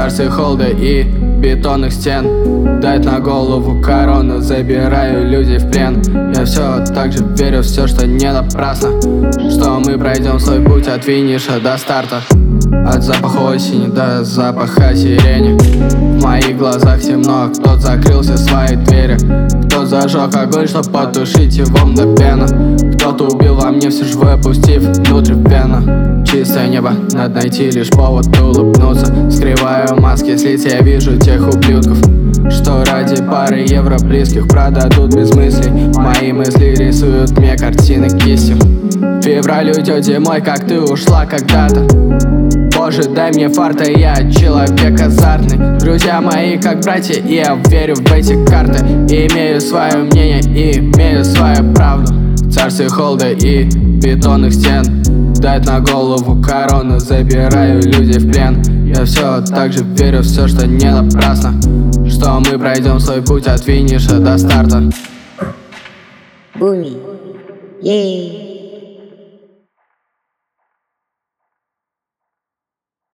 царстве холода и бетонных стен. Дать на голову корону, забираю людей в плен. Я все так же верю в все, что не напрасно, что мы пройдем свой путь от финиша до старта. От запаха осени до запаха сирени. В моих глазах темно, кто-то закрыл все свои двери. Кто зажег огонь, чтоб потушить его мгновенно. Кто-то убил во мне все живое, пустив внутрь вену. Чистое небо, надо найти лишь повод улыбнуться. Скрываю маски с лиц, я вижу тех ублюдков, что ради пары евро близких продадут без мыслей. Мои мысли рисуют мне картины кистью. Февраль уйдет зимой, как ты ушла когда-то. Боже, дай мне фарта, я человек азартный. Друзья мои как братья, и я верю в эти карты. Имею свое мнение, и имею свою правду. В царстве холода и бетонных стен. Дать на голову корону, забираю людей в плен. Я все так же верю в все, что не напрасно, что мы пройдем свой путь от финиша до старта. Буми, ей.